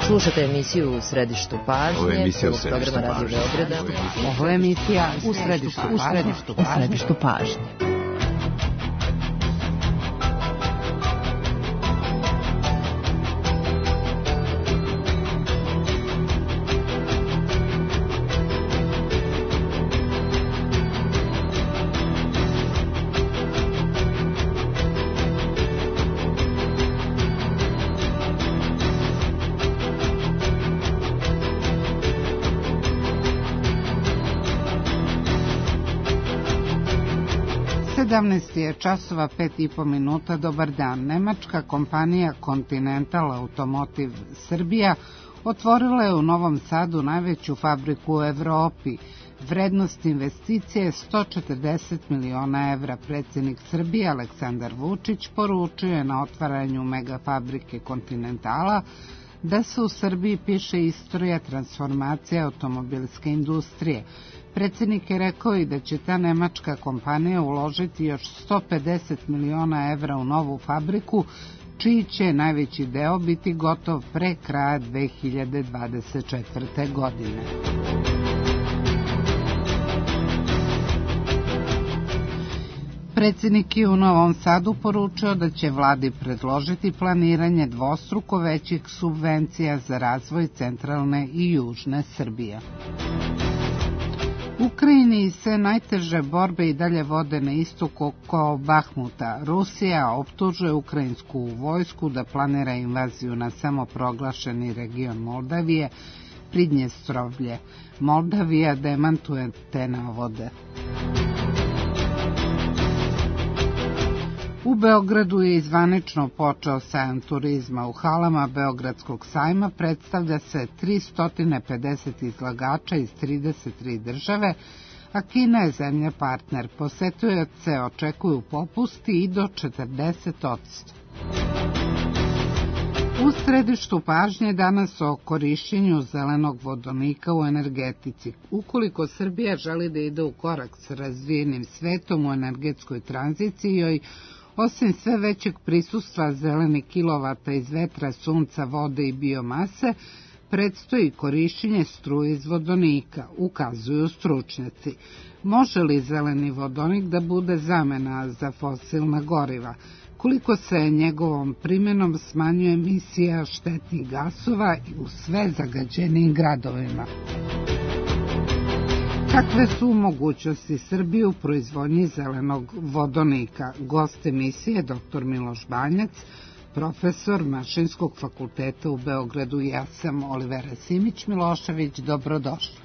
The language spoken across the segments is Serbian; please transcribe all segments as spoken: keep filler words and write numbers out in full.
Slušate emisiju U središtu pažnje. Ovo je emisija U središtu pažnje. Ovo je emisija U središtu pažnje. U središtu pažnje. sedamnaest je časova, pet i po minuta. Dobar dan. Nemačka kompanija Continental Automotive Srbija otvorila je u Novom Sadu najveću fabriku u Evropi. Vrednost investicije je sto četrdeset miliona evra. Predsjednik Srbije Aleksandar Vučić poručio je na otvaranju megafabrike Continentala da se u Srbiji piše istorija transformacije automobilske industrije. Predsjednik je rekao i da će ta nemačka kompanija uložiti još sto pedeset miliona evra u novu fabriku, čiji će najveći deo biti gotov pre kraja dve hiljade dvadeset četvrte. godine. Predsjednik je u Novom Sadu poručio da će vladi predložiti planiranje dvostruko većih subvencija za razvoj centralne i južne Srbije. U Ukrajini se najteže borbe i dalje vode na istoku oko Bahmuta. Rusija optužuje ukrajinsku vojsku da planira invaziju na samoproglašeni region Moldavije, Pridnjestrovlje. Moldavija demantuje te navode. U Beogradu je zvanično počeo sajam turizma. U halama Beogradskog sajma predstavlja se tristo pedeset izlagača iz trideset tri države, a Kina je zemlja partner. Posetioce očekuju popusti i do četrdeset posto. U središtu pažnje danas o korišćenju zelenog vodonika u energetici. Ukoliko Srbija želi da ide u korak s razvijenim svetom u energetskoj tranziciji, osim sve većeg prisustva zelenih kilovata iz vetra, sunca, vode i biomase, predstoji korišćenje struje iz vodonika, ukazuju stručnjaci. Može li zeleni vodonik da bude zamena za fosilna goriva? Koliko se njegovom primjenom smanjuje emisija štetnih gasova u sve zagađenim gradovima? Kakve su mogućnosti Srbije u proizvodnji zelenog vodonika? Gost emisije doktor Miloš Banjac, profesor Mašinskog fakulteta u Beogradu. Ja sam Olivera Simić-Milošević. Dobrodošli.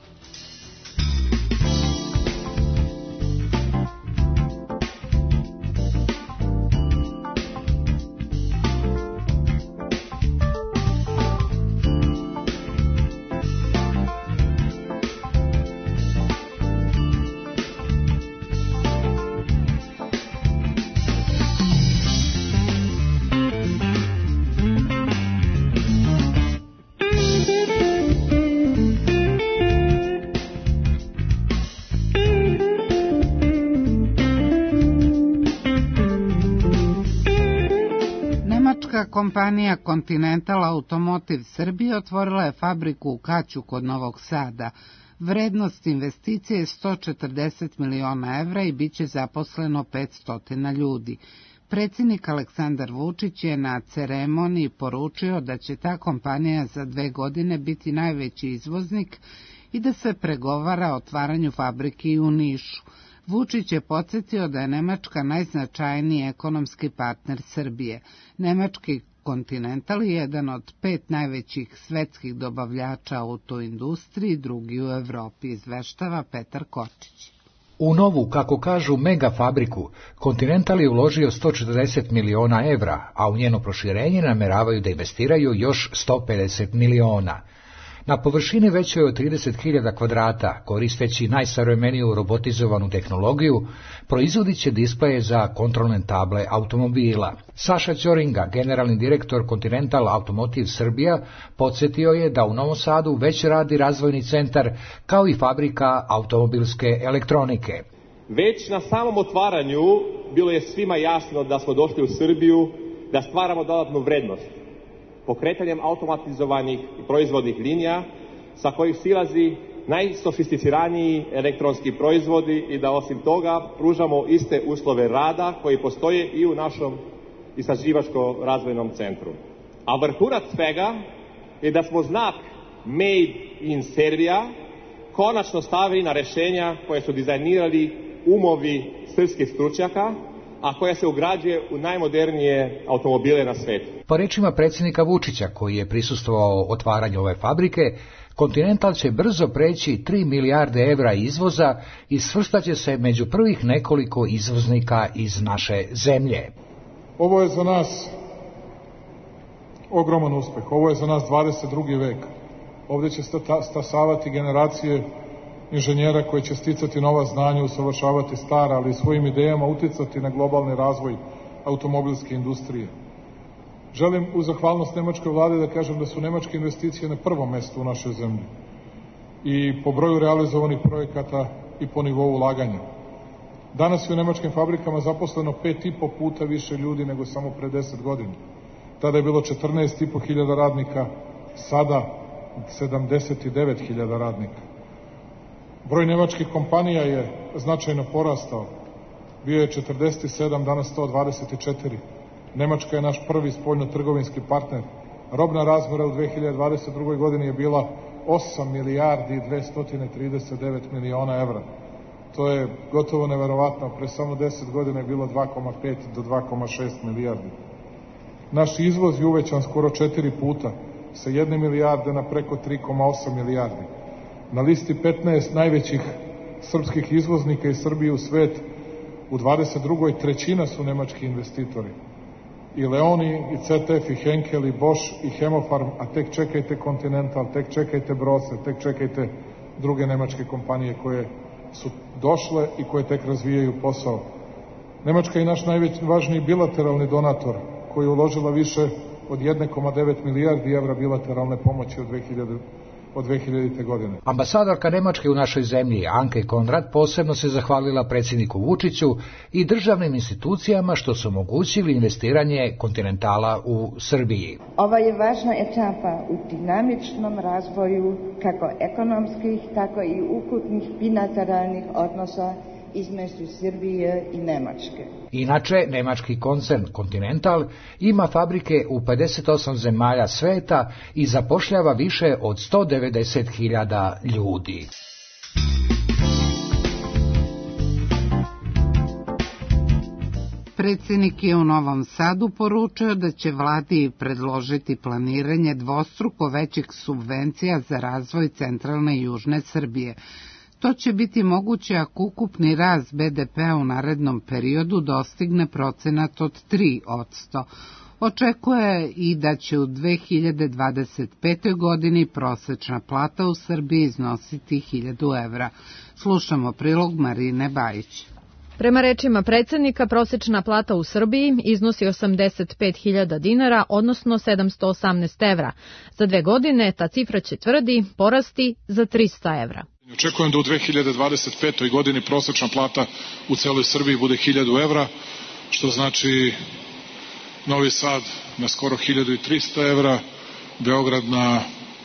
Kompanija Continental Automotive Srbije otvorila je fabriku u Kaću kod Novog Sada. Vrednost investicije je sto četrdeset miliona evra i bit će zaposleno petsto ljudi. Predsjednik Aleksandar Vučić je na ceremoniji poručio da će ta kompanija za dve godine biti najveći izvoznik i da se pregovara o otvaranju fabrike i u Nišu. Vučić je podsjetio da je Nemačka najznačajniji ekonomski partner Srbije. Nemački Continental je jedan od pet najvećih svetskih dobavljača autoindustriji, drugi u Evropi, izveštava Petar Kočić. U novu, kako kažu, mega fabriku Continental je uložio sto četrdeset miliona evra, a u njeno proširenje nameravaju da investiraju još sto pedeset miliona. Na površini većoj od trideset hiljada kvadrata, koristeći najsavremeniju robotizovanu tehnologiju, proizvodit će displeje za kontrolne table automobila. Saša Ćoringa, generalni direktor Continental Automotive Srbija, podsjetio je da u Novom Sadu već radi razvojni centar, kao i fabrika automobilske elektronike. Već na samom otvaranju bilo je svima jasno da smo došli u Srbiju da stvaramo dodatnu vrednost. pokretanjem automatizovanih proizvodnih linija sa kojih silazi najsofisticiraniji elektronski proizvodi i da osim toga pružamo iste uslove rada koji postoje i u našom istraživačko-razvojnom centru. A vrhunac svega je da smo znak Made in Serbia konačno stavili na rešenja koje su dizajnirali umovi srpskih stručnjaka, a koja se ugrađuje u najmodernije automobile na svetu. Po rečima predsjednika Vučića, koji je prisustvovao otvaranju ove fabrike, Continental će brzo preći tri milijarde evra izvoza i svrstaće se među prvih nekoliko izvoznika iz naše zemlje. Ovo je za nas ogroman uspeh, ovo je za nas dvadeset drugi vek. Ovdje će stasavati generacije inženjera koji će sticati nova znanja, usavršavati stara, ali svojim idejama uticati na globalni razvoj automobilske industrije. Želim u zahvalnost nemačkoj vladi da kažem da su nemačke investicije na prvom mestu u našoj zemlji i po broju realizovanih projekata i po nivou ulaganja. Danas je u nemačkim fabrikama zaposleno pet i po puta više ljudi nego samo pre deset godina. Tada je bilo četrnaest i po hiljada radnika, sada sedamdeset devet hiljada radnika. Broj nemačkih kompanija je značajno porastao. Bio je četrdeset sedam, danas sto dvadeset četiri. Nemačka je naš prvi spoljno-trgovinski partner. Robna razmjera u dve hiljade dvadeset drugoj godini je bila osam milijardi i dvesta trideset devet miliona evra. To je gotovo neverovatno. Pre samo deset godina je bilo dva zarez pet do dva zarez šest milijardi. Naš izvoz je uvećan skoro četiri puta, sa jedne milijarde na preko tri zarez osam milijardi. Na listi petnaest najvećih srpskih izvoznika iz Srbije u svet u dvadeset drugoj trećina su nemački investitori. I Leoni, i C T F, i Henkel, i Bosch, i Hemofarm, a tek čekajte Continental, tek čekajte Brose, tek čekajte druge nemačke kompanije koje su došle i koje tek razvijaju posao. Nemačka je naš najvažniji bilateralni donator, koji je uložila više od jedne zarez devet milijardi evra bilateralne pomoći od dve hiljadite godine. Ambasadorka Nemačke u našoj zemlji, Anke Konrad, posebno se zahvalila predsjedniku Vučiću i državnim institucijama što su omogućili investiranje Continentala u Srbiji. Ovo je važna etapa u dinamičnom razvoju kako ekonomskih, tako i ukupnih bilateralnih odnosa između Srbije i Nemačke. Inače, nemački koncern Continental ima fabrike u pedeset osam zemalja sveta i zapošljava više od sto devedeset hiljada ljudi. Predsjednik je u Novom Sadu poručio da će vladi predložiti planiranje dvostruko većih subvencija za razvoj centralne i južne Srbije. To će biti moguće ako ukupni rast be de pea u narednom periodu dostigne procenat od tri posto. Očekuje i da će u dve hiljade dvadeset petoj godini prosečna plata u Srbiji iznositi hiljadu evra. Slušamo prilog Marine Bajić. Prema rečima predsjednika, prosečna plata u Srbiji iznosi osamdeset pet hiljada dinara, odnosno sedamsto osamnaest evra. Za dve godine ta cifra će, tvrdi, porasti za trista evra. Očekujem da u dve hiljade dvadeset petoj godini prosečna plata u celoj Srbiji bude hiljadu evra, što znači Novi Sad na skoro hiljadu trista evra, Beograd na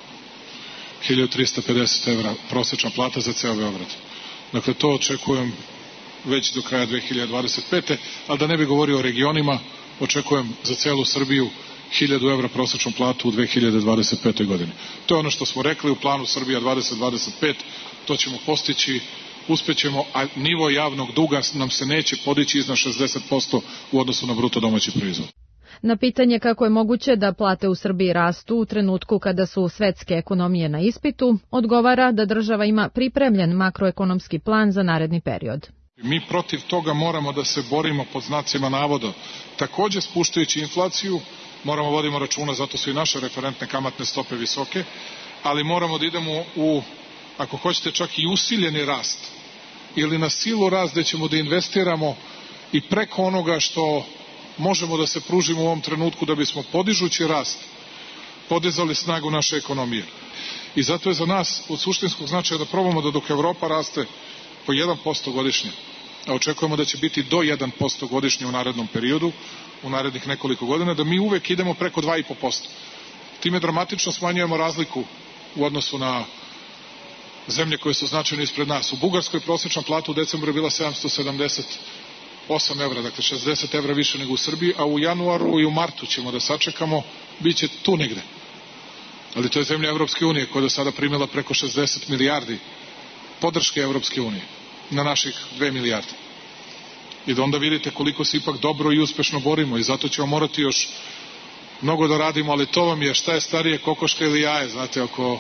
hiljadu trista pedeset evra, prosečna plata za ceo Beograd. Dakle, to očekujem već do kraja dve hiljade dvadeset pete. ali da ne bi govorio o regionima, očekujem za celu Srbiju hiljadu evra prosečnu platu u dve hiljade dvadeset petoj godini. To je ono što smo rekli u planu Srbija dvadeset dvadeset pet, to ćemo postići, uspećemo, a nivo javnog duga nam se neće podići iznad šezdeset posto u odnosu na bruto domaći proizvod. Na pitanje kako je moguće da plate u Srbiji rastu u trenutku kada su svetske ekonomije na ispitu, odgovara da država ima pripremljen makroekonomski plan za naredni period. Mi protiv toga moramo da se borimo pod znacima navoda, takođe spuštajući inflaciju, moramo vodimo računa, zato su i naše referentne kamatne stope visoke, ali moramo da idemo u, ako hoćete, čak i usiljeni rast, ili na silu rast gde ćemo da investiramo i preko onoga što možemo da se pružimo u ovom trenutku da bismo podižući rast podizali snagu naše ekonomije. I zato je za nas od suštinskog značaja da probamo da dok Evropa raste po jedan posto godišnje, a očekujemo da će biti do jedan posto godišnje u narednom periodu, u narednih nekoliko godina, da mi uvek idemo preko dva i po posto. Time dramatično smanjujemo razliku u odnosu na zemlje koje su značajno ispred nas. U Bugarskoj prosječna plata u decembru je bila sedamsto sedamdeset osam evra, dakle šezdeset evra više nego u Srbiji, a u januaru i u martu ćemo da sačekamo, bit će tu negde. Ali to je zemlja Evropske unije koja je do sada primila preko šezdeset milijardi podrške Evropske unije na naših dve milijarde. I da onda vidite koliko se ipak dobro i uspešno borimo i zato ćemo morati još mnogo da radimo, ali to vam je šta je starije, kokoška ili jaje, znate, oko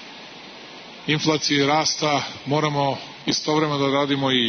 inflacije rasta moramo istovremeno da radimo i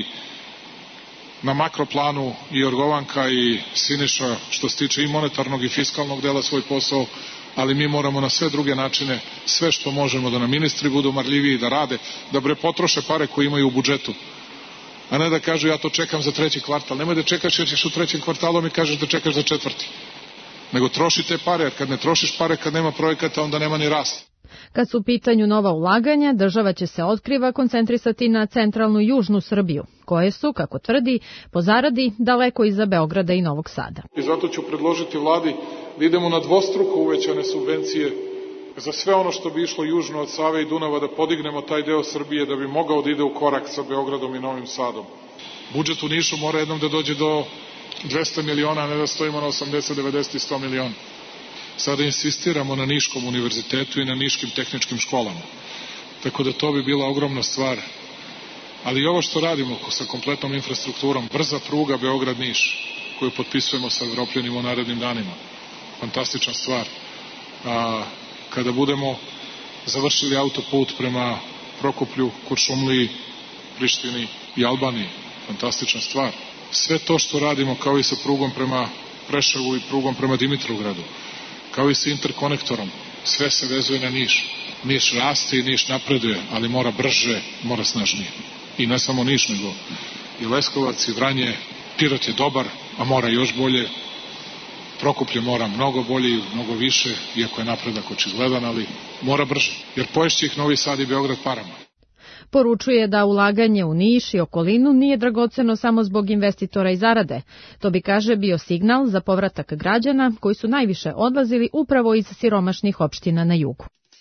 na makroplanu i Jorgovanka i Siniša što se tiče i monetarnog i fiskalnog dela svoj posao, ali mi moramo na sve druge načine, sve što možemo da nam ministri budu marljiviji, da rade, da bre potroše pare koje imaju u budžetu, a ne da kažu ja to čekam za treći kvartal. Nemoj da čekaš jer ćeš u trećem kvartalu mi kažeš da čekaš za četvrti. Nego troši te pare, jer kad ne trošiš pare, kad nema projekata, onda nema ni rast. Kad su u pitanju nova ulaganja, država će se, otkriva, koncentrisati na centralnu i južnu Srbiju, koje su, kako tvrdi, po zaradi daleko iza Beograda i Novog Sada. I zato ću predložiti vladi da idemo na dvostruko uvećane subvencije za sve ono što bi išlo južno od Save i Dunava, da podignemo taj deo Srbije da bi mogao da ide u korak sa Beogradom i Novim Sadom. Budžet u Nišu mora jednom da dođe do dvesta miliona, a ne da stojimo na osamdeset, devedeset i sto miliona. Sada insistiramo na Niškom univerzitetu i na niškim tehničkim školama. Tako da to bi bila ogromna stvar. Ali i ovo što radimo sa kompletnom infrastrukturom, brza pruga Beograd-Niš, koju potpisujemo sa Evropljanima u narednim danima. Fantastična stvar. A, kada budemo završili autoput prema Prokuplju, Kuršumliji, Prištini i Albaniji, fantastična stvar. Sve to što radimo kao i sa prugom prema Preševu i prugom prema Dimitrovgradu, kao i sa interkonektorom, sve se vezuje na Niš. Niš raste i Niš napreduje, ali mora brže, mora snažnije. I ne samo Niš, nego i Leskovac i Vranje. Pirot je dobar, a mora još bolje. Prokuplje mora mnogo bolje i mnogo više, iako je napredak očigledan, ali mora brže, jer poješće ih Novi Sad i Beograd parama. Poručuje da ulaganje u Niš i okolinu nije dragoceno samo zbog investitora i zarade. To bi, kaže, bio signal za povratak građana koji su najviše odlazili upravo iz siromašnih opština na jugu.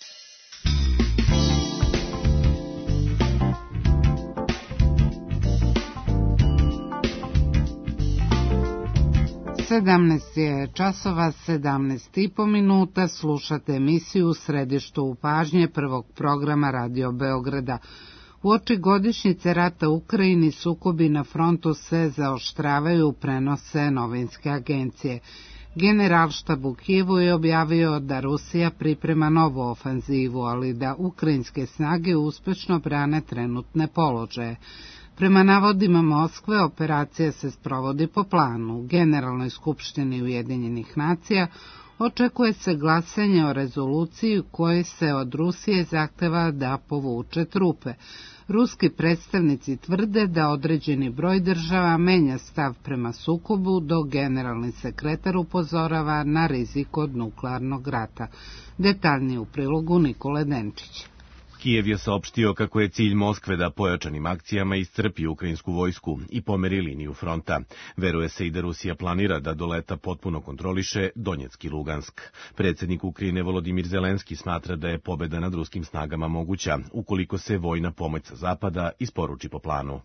sedamnaest je časova, sedamnaest i po minuta, slušate emisiju u središtu u pažnje prvog programa Radio Beograda. Uoči godišnjice rata u Ukrajini sukobi na frontu se zaoštravaju, prenose novinske agencije. Generalštab u Kijevu je objavio da Rusija priprema novu ofanzivu, ali da ukrajinske snage uspešno brane trenutne položaje. Prema navodima Moskve, operacija se sprovodi po planu. U Generalnoj skupštini Ujedinjenih nacija očekuje se glasanje o rezoluciji u kojoj se od Rusije zahteva da povuče trupe. Ruski predstavnici tvrde da određeni broj država menja stav prema sukobu, dok generalni sekretar upozorava na rizik od nuklearnog rata. Detaljnije u prilogu Nikole Denčić. Kijev je saopštio kako je cilj Moskve da pojačanim akcijama iscrpi ukrajinsku vojsku i pomeri liniju fronta. Veruje se i da Rusija planira da do leta potpuno kontroliše Donjeck i Lugansk. Predsjednik Ukrajine Volodimir Zelenski smatra da je pobeda nad ruskim snagama moguća, ukoliko se vojna pomoć sa zapada isporuči po planu.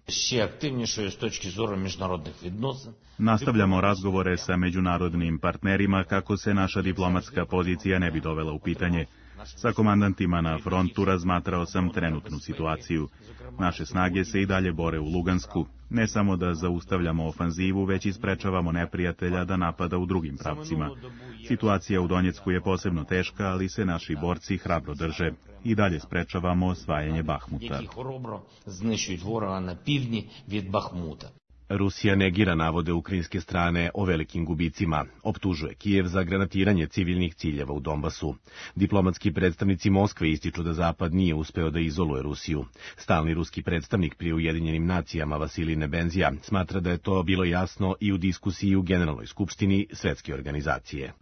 Nastavljamo razgovore sa međunarodnim partnerima kako se naša diplomatska pozicija ne bi dovela u pitanje. Sa komandantima na frontu razmatrao sam trenutnu situaciju. Naše snage se i dalje bore u Lugansku. Ne samo da zaustavljamo ofanzivu, već i sprečavamo neprijatelja da napada u drugim pravcima. Situacija u Donjecku je posebno teška, ali se naši borci hrabro drže. I dalje sprečavamo osvajanje Bahmuta. Rusija negira navode ukrajinske strane o velikim gubicima, optužuje Kijev za granatiranje civilnih ciljeva u Donbasu. Diplomatski predstavnici Moskve ističu da Zapad nije uspeo da izoluje Rusiju. Stalni ruski predstavnik pri Ujedinjenim nacijama Vasilij Nebenzija smatra da je to bilo jasno i u diskusiji u Generalnoj skupštini Svetske organizacije.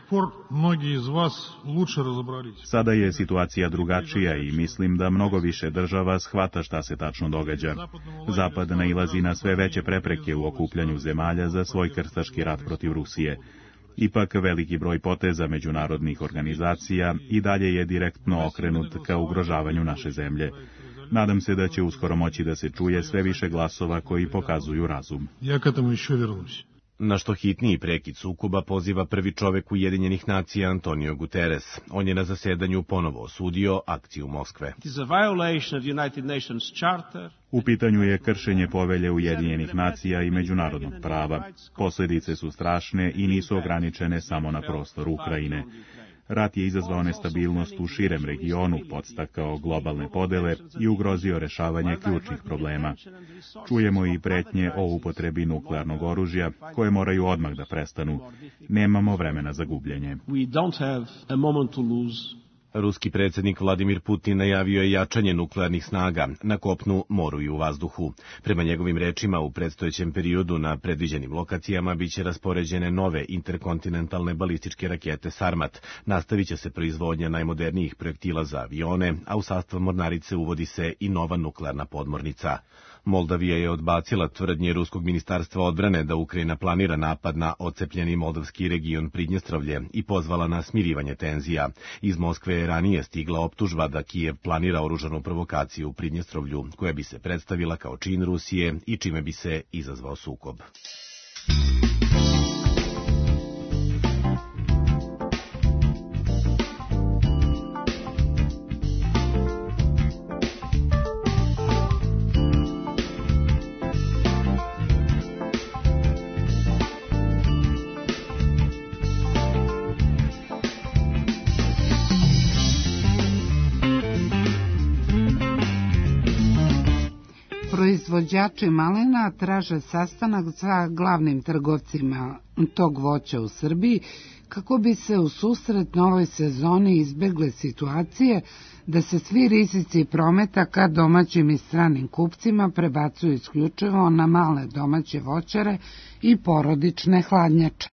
Sada je situacija drugačija i mislim da mnogo više država shvata šta se tačno događa. Zapad nailazi na sve veće prepreke u okupljanju zemalja za svoj krstaški rat protiv Rusije. Ipak veliki broj poteza međunarodnih organizacija i dalje je direktno okrenut ka ugrožavanju naše zemlje. Nadam se da će uskoro moći da se čuje sve više glasova koji pokazuju razum. Ja ka tomu još vernuću. Na što hitniji prekid sukoba poziva prvi čovek Ujedinjenih nacija Antonio Guterres. On je na zasedanju ponovo osudio akciju Moskve. U pitanju je kršenje povelje Ujedinjenih nacija i međunarodnog prava. Posledice su strašne i nisu ograničene samo na prostor Ukrajine. Rat je izazvao nestabilnost u širem regionu, podstakao globalne podele i ugrozio rešavanje ključnih problema. Čujemo i pretnje o upotrebi nuklearnog oružja, koje moraju odmah da prestanu. Nemamo vremena za gubljenje. Ruski predsjednik Vladimir Putin najavio je jačanje nuklearnih snaga na kopnu, moru i u vazduhu. Prema njegovim rečima, u predstojećem periodu na predviđenim lokacijama biće raspoređene nove interkontinentalne balističke rakete Sarmat. Nastavit će se proizvodnja najmodernijih projektila za avione, a u sastav mornarice uvodi se i nova nuklearna podmornica. Moldavija je odbacila tvrdnje Ruskog ministarstva odbrane da Ukrajina planira napad na ocepljeni moldavski region Pridnjestrovlje i pozvala na smirivanje tenzija. Iz Moskve je ranije stigla optužba da Kijev planira oružanu provokaciju u Pridnjestrovlju, koja bi se predstavila kao čin Rusije i čime bi se izazvao sukob. Proizvođači malina traže sastanak sa glavnim trgovcima tog voća u Srbiji kako bi se u susret novoj sezoni izbegle situacije da se svi rizici prometa ka domaćim i stranim kupcima prebacuju isključivo na male domaće voćare i porodične hladnjače.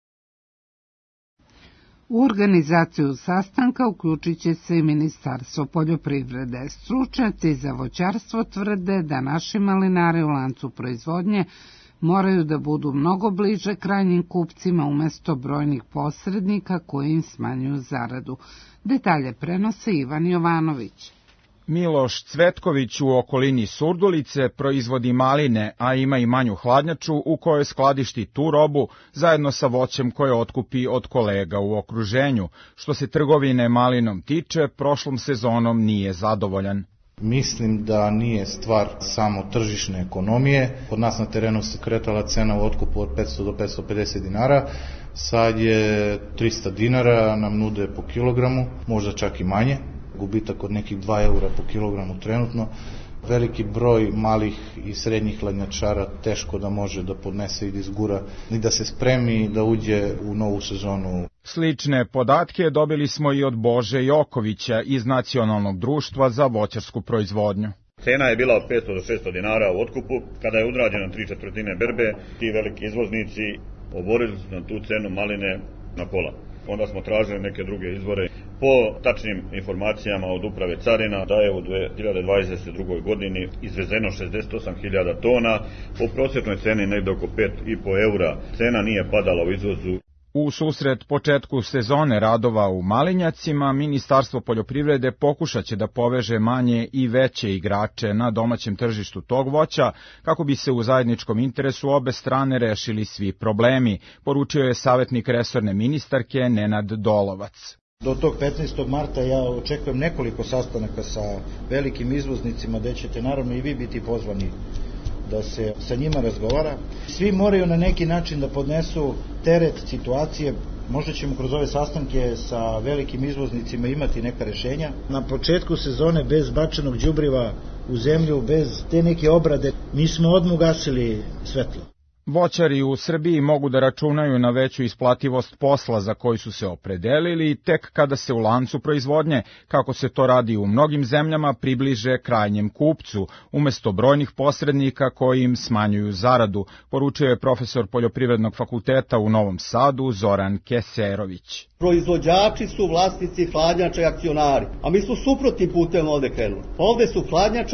U organizaciju sastanka uključit će se i Ministarstvo poljoprivrede. Stručnjaci za voćarstvo tvrde da naši malinari u lancu proizvodnje moraju da budu mnogo bliže krajnjim kupcima umjesto brojnih posrednika koji im smanjuju zaradu. Detalje prenose Ivan Jovanović. Miloš Cvetković u okolini Surdulice proizvodi maline, a ima i manju hladnjaču u kojoj skladišti tu robu zajedno sa voćem koje otkupi od kolega u okruženju. Što se trgovine malinom tiče, prošlom sezonom nije zadovoljan. Mislim da nije stvar samo tržišne ekonomije. Kod nas na terenu se kretala cena u otkupu od petsto do petsto pedeset dinara. Sad je trista dinara, nam nude po kilogramu, možda čak i manje. Gubitak od nekih dva eura po kilogramu trenutno. Veliki broj malih i srednjih hladnjačara teško da može da podnese i da izgura i da se spremi da uđe u novu sezonu. Slične podatke dobili smo i od Bože Jokovića iz Nacionalnog društva za voćarsku proizvodnju. Cena je bila od petsto do šesto dinara u otkupu. Kada je udrađeno tri četvrtine berbe, ti veliki izvoznici oborili su na tu cenu maline na pola. Onda smo tražili neke druge izvore. Po tačnim informacijama od uprave carina da je u dve hiljade dvadeset drugoj godini izvezeno šezdeset osam hiljada tona, po prosječnoj ceni negde oko pet i po eura. Cena nije padala u izvozu. U susret početku sezone radova u malinjacima, Ministarstvo poljoprivrede pokušat će da poveže manje i veće igrače na domaćem tržištu tog voća, kako bi se u zajedničkom interesu obe strane rešili svi problemi, poručio je savjetnik resorne ministarke Nenad Dolovac. Do tog petnaestog marta ja očekujem nekoliko sastanaka sa velikim izvoznicima, gde ćete naravno i vi biti pozvani da se sa njima razgovara. Svi moraju na neki način da podnesu teret situacije. Možda ćemo kroz ove sastanke sa velikim izvoznicima imati neka rešenja. Na početku sezone bez bačenog đubriva u zemlju, bez te neke obrade, mi smo odmah ugasili svetlo. Voćari u Srbiji mogu da računaju na veću isplativost posla za koji su se opredelili tek kada se u lancu proizvodnje, kako se to radi u mnogim zemljama, približe krajnjem kupcu, umesto brojnih posrednika koji im smanjuju zaradu, poručio je profesor Poljoprivrednog fakulteta u Novom Sadu Zoran Keserović. Proizvođači su vlasnici hladnjača i akcionari, a mi smo suprotnim putem ovde krenuli. Ovde su hladnjačari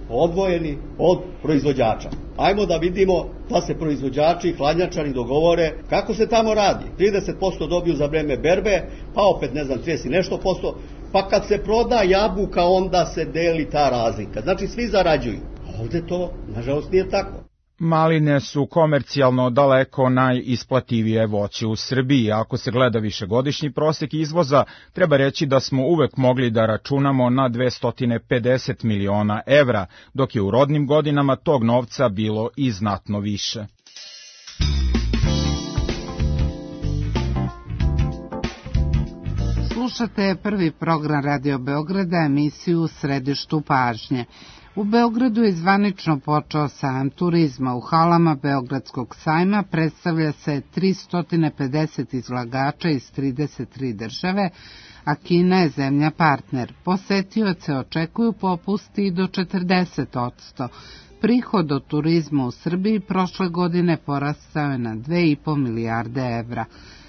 odvojeni od proizvođača. Ajmo da vidimo da se proizvođači i hladnjačari dogovore kako se tamo radi. trideset posto dobiju za vreme berbe, pa opet ne znam trideset i nešto posto, pa kad se proda jabuka onda se deli ta razlika. Znači svi zarađuju. Ovde to nažalost nije tako. Maline su komercijalno daleko najisplativije voće u Srbiji. Ako se gleda višegodišnji prosek izvoza, treba reći da smo uvek mogli da računamo na dvesta pedeset miliona evra, dok je u rodnim godinama tog novca bilo i znatno više. Slušate prvi program Radio Beograda, emisiju U središtu pažnje. U Beogradu je zvanično počeo sajam turizma. U halama Beogradskog sajma predstavlja se tristo pedeset izlagača iz trideset tri države, a Kina je zemlja partner. Posetioce očekuju popusti do četrdeset posto. Prihod od turizma u Srbiji prošle godine porastao je na dve i po milijarde evra.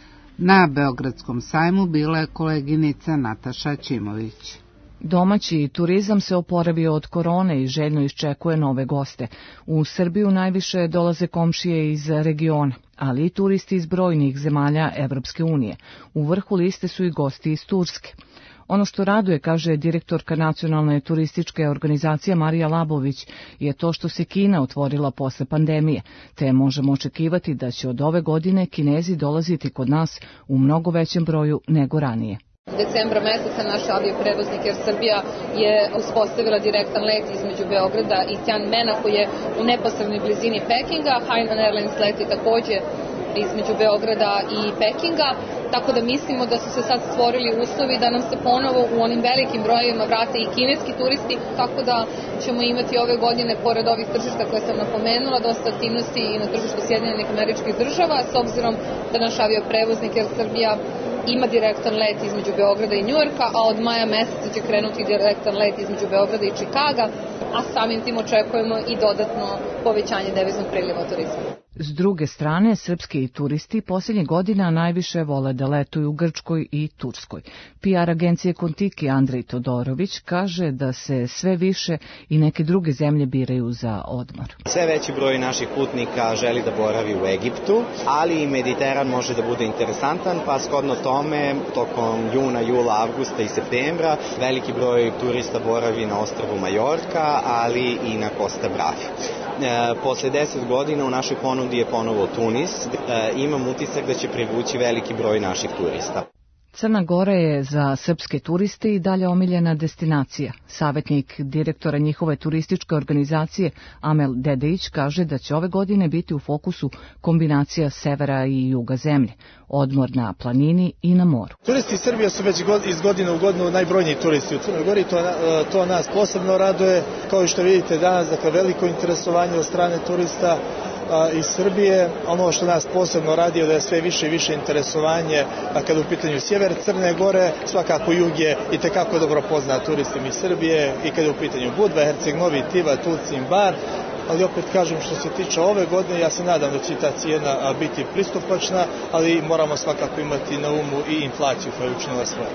Na Beogradskom sajmu bila je koleginica Nataša Ćimović. Domaći turizam se oporavio od korone i željno iščekuje nove goste. U Srbiju najviše dolaze komšije iz regiona, ali i turisti iz brojnih zemalja Evropske unije. U vrhu liste su i gosti iz Turske. Ono što raduje, kaže direktorka Nacionalne turističke organizacije Marija Labović, je to što se Kina otvorila posle pandemije, te možemo očekivati da će od ove godine Kinezi dolaziti kod nas u mnogo većem broju nego ranije. Decembra meseca naš avioprevoznik Air Srbija je uspostavila direktan let između Beograda i Tianjmena koji je u neposrednoj blizini Pekinga. Hainan Airlines leti takođe između Beograda i Pekinga, tako da mislimo da su se sad stvorili uslovi da nam se ponovo u onim velikim brojevima vrate i kineski turisti, tako da ćemo imati ove godine, pored ovih tržišta koje sam napomenula, dosta aktivnosti i na tržištu Sjedinjenih Američkih Država, s obzirom da naš avioprevoznik Air Srbija ima direktan let između Beograda i Njujorka, a od maja meseca će krenuti direktan let između Beograda i Čikaga, a samim tim očekujemo i dodatno povećanje deviznog priliva turizma. S druge strane, srpski turisti posljednjih godina najviše vole da letuju u Grčkoj i Turskoj. P R agencije Kontiki Andrej Todorović kaže da se sve više i neke druge zemlje biraju za odmor. Sve veći broj naših putnika želi da boravi u Egiptu, ali i Mediteran može da bude interesantan, pa shodno tome tokom juna, jula, avgusta i septembra veliki broj turista boravi na ostrvu Majorka, ali i na Costa Bravi. E, posle deset godina u našoj ponudi je ponovo Tunis. E, imam utisak da će privući veliki broj naših turista. Crna Gora je za srpske turiste i dalje omiljena destinacija. Savjetnik direktora njihove turističke organizacije Amel Dedejić kaže da će ove godine biti u fokusu kombinacija severa i juga zemlje, odmor na planini i na moru. Turisti Srbije su već iz godine u godinu najbrojniji turisti u Crnoj Gori, to, to nas posebno raduje, kao i što vidite danas, dakle veliko interesovanje od strane turista iz Srbije. Ono što nas posebno radi je da je sve više i više interesovanje, a kada u pitanju sjever Crne Gore, svakako jug je i tekako dobro poznat turistima iz Srbije, i kada je u pitanju Budva, Herceg Novi, Tivar, Tulcin, Bar, ali opet kažem što se tiče ove godine, ja se nadam da će ta cijena biti pristupačna, ali moramo svakako imati na umu i inflaciju koja je učinila svoje.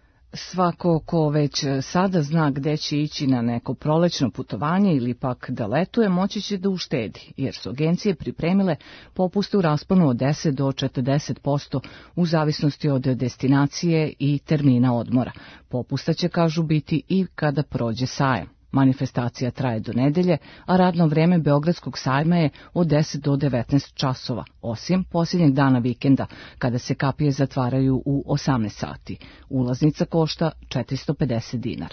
Svako ko već sada zna gde će ići na neko prolećno putovanje ili pak da letuje, moći će da uštedi, jer su agencije pripremile popuste u rasponu od deset do četrdeset posto u zavisnosti od destinacije i termina odmora. Popusta će, kažu, biti i kada prođe sajam. Manifestacija traje do nedelje, a radno vreme Beogradskog sajma je od deset do devetnaest časova, osim posljednjeg dana vikenda, kada se kapije zatvaraju u osamnaest sati. Ulaznica košta četiristo pedeset dinara.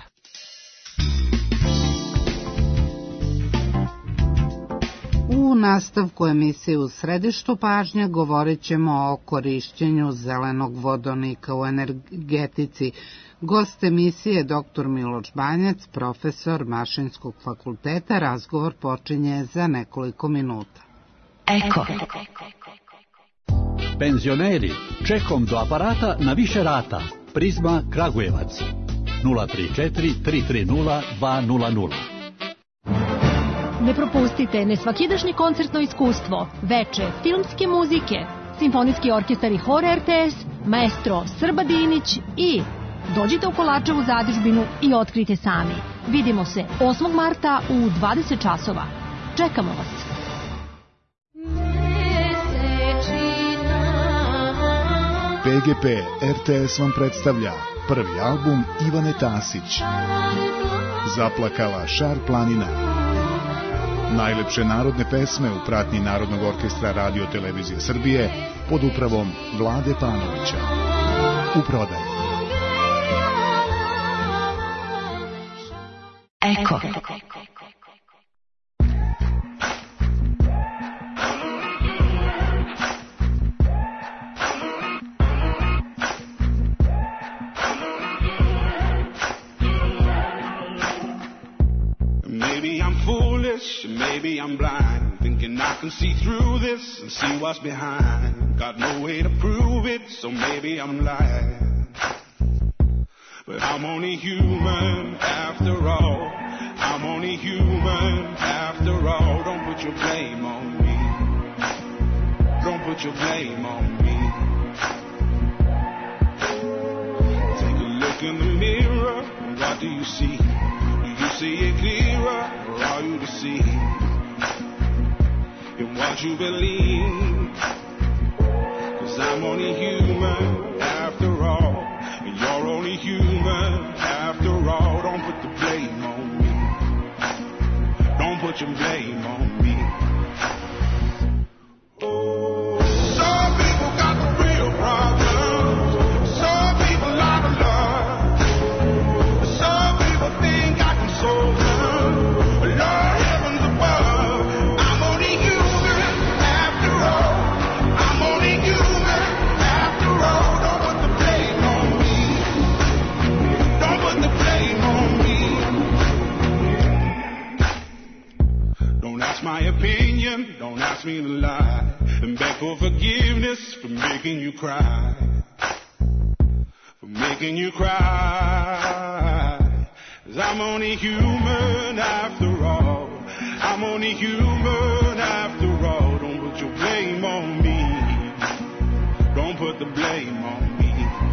U nastavku emisije U središtu pažnje govorit ćemo o korišćenju zelenog vodonika u energetici. Gost emisije je doktor Miloš Banjac, profesor Mašinskog fakulteta. Razgovor počinje za nekoliko minuta. Eko. Penzioneri, čekom do aparata na više rata. Prizma Kragujevac. nula tri četiri tri tri nula dva nula nula. Ne propustite nesvakidašnje koncertno iskustvo, veče filmske muzike, simfonijski orkestar i hor R T S, maestro Srba Dinić i dođite u Kolačevu zadužbinu i otkrite sami. Vidimo se osmog marta u dvadeset časova. Čekamo vas. P G P R T S vam predstavlja prvi album Ivane Tasić. Zaplakala Šar planina. Najlepše narodne pesme u pratnji Narodnog orkestra Radio Televizije Srbije pod upravom Vlade Panovića. U prodaju. Eko. Maybe I'm foolish, maybe I'm blind, thinking I can see through this and see what's behind. Got no way to prove it, so maybe I'm lying. But I'm only human after all. I'm only human after all. Don't put your blame on me. Don't put your blame on me. Take a look in the mirror, what do you see? See it clearer, or are you deceived in what you believe? 'Cause I'm only human after all, and you're only human after all. Don't put the blame on me. Don't put your blame on me. Oh, some people got the real problems. Some people out of love. Some people think I can solve them. Lord heavens above, I'm only human after all. I'm only human after all. Don't put the blame on me. Don't put the blame on me. Don't ask my opinion, don't ask me to lie, and beg for forgiveness for making you cry, for making you cry. 'Cause I'm only human after all. I'm only human after all. Don't put your blame on me. Don't put the blame on me.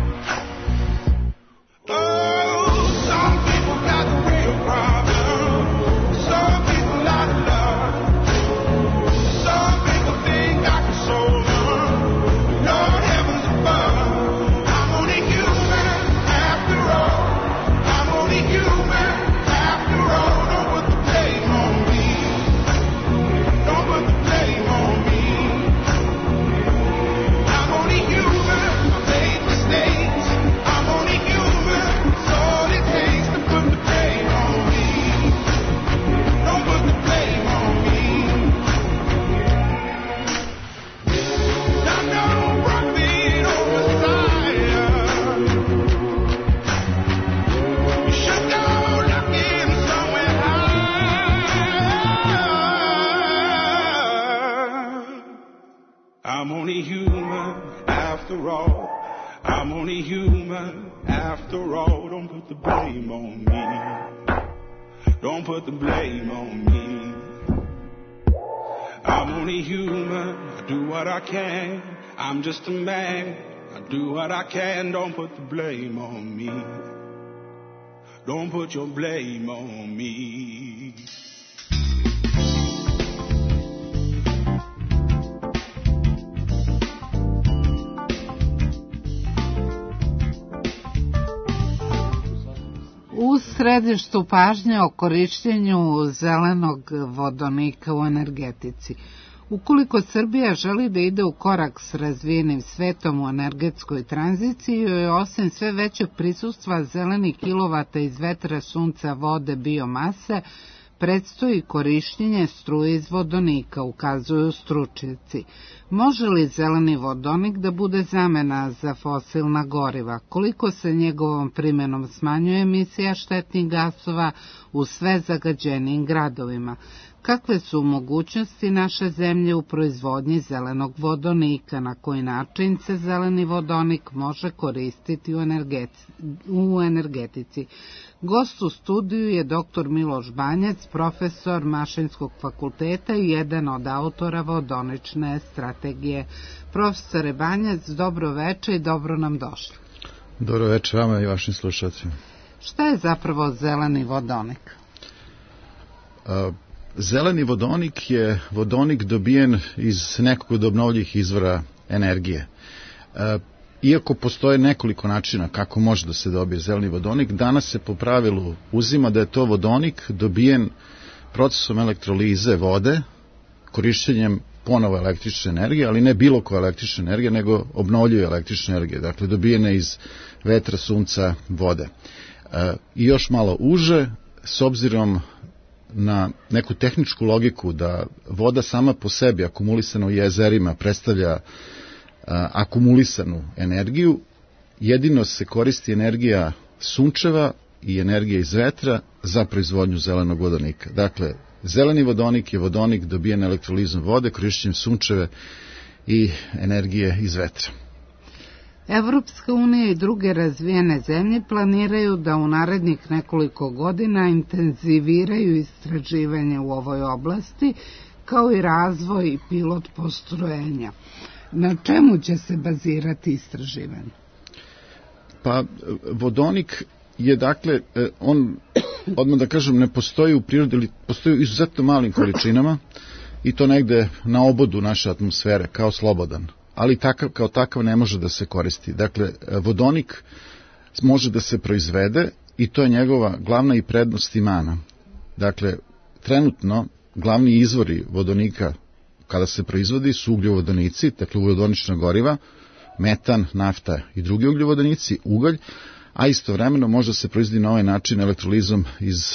Oh, some people got the real problem. Some people out of love. Some people think I can solve them. Lord heavens above, I'm only human after all. I'm only human after all. Don't put the blame on me. Don't put the blame on me. I'm only human. I made mistakes. I'm only human. It's all it takes to put the blame on me. Don't put the blame on me. Now don't run me over Messiah. You should go looking somewhere high. I'm only human after all. I'm only human after all. Don't put the blame on me. Don't put the blame on me. I'm only human. I do what I can. I'm just a man. I do what I can. Don't put the blame on me. Don't put your blame on me. U središtu pažnje o korišćenju zelenog vodonika u energetici. Ukoliko Srbija želi da ide u korak s razvijenim svetom u energetskoj tranziciji, osim sve većeg prisustva zelenih kilovata iz vetra, sunca, vode, biomase, predstoji korišćenje struje iz vodonika, ukazuju stručnjaci. Može li zeleni vodonik da bude zamena za fosilna goriva? Koliko se njegovom primjenom smanjuje emisija štetnih gasova u sve zagađenijim gradovima? Kakve su mogućnosti naše zemlje u proizvodnji zelenog vodonika? Na koji način se zeleni vodonik može koristiti u, energetici? u energetici? Gost u studiju je doktor Miloš Banjac, profesor Mašinskog fakulteta i jedan od autora vodonične strategije. Profesore Banjac, dobro veče i dobro nam došli. Dobro veče vama i vašim slušateljima. Šta je zapravo zeleni vodonik? Zeleni vodonik je vodonik dobijen iz nekog od obnovljivih izvora energije. Iako postoje nekoliko načina kako može da se dobije zeleni vodonik, danas se po pravilu uzima da je to vodonik dobijen procesom elektrolize vode, korišćenjem ponovo električne energije, ali ne bilo koja električna energija, nego obnovljive električne energije, dakle dobijene iz vetra, sunca, vode. I još malo uže, s obzirom na neku tehničku logiku da voda sama po sebi akumulisana u jezerima predstavlja akumulisanu energiju, jedino se koristi energija sunčeva i energija iz vetra za proizvodnju zelenog vodonika. Dakle, zeleni vodonik je vodonik dobijen elektrolizom vode, korišćenjem sunčeve i energije iz vetra. Evropska unija i druge razvijene zemlje planiraju da u narednih nekoliko godina intenziviraju istraživanje u ovoj oblasti, kao i razvoj i pilot postrojenja. Na čemu će se bazirati istraživanje? Pa, vodonik je, dakle, on, odmah da kažem, ne postoji u prirodi, ili postoji u izuzetno malim količinama i to negde na obodu naše atmosfere, kao slobodan. Ali takav, kao takav ne može da se koristi. Dakle, vodonik može da se proizvede i to je njegova glavna i prednost i mana. Dakle, trenutno glavni izvori vodonika kada se proizvodi su ugljovodonici, dakle ugljvodonična goriva, metan, nafta i drugi ugljovodonici, ugalj, a istovremeno može se proizvodi na ovaj način elektrolizom iz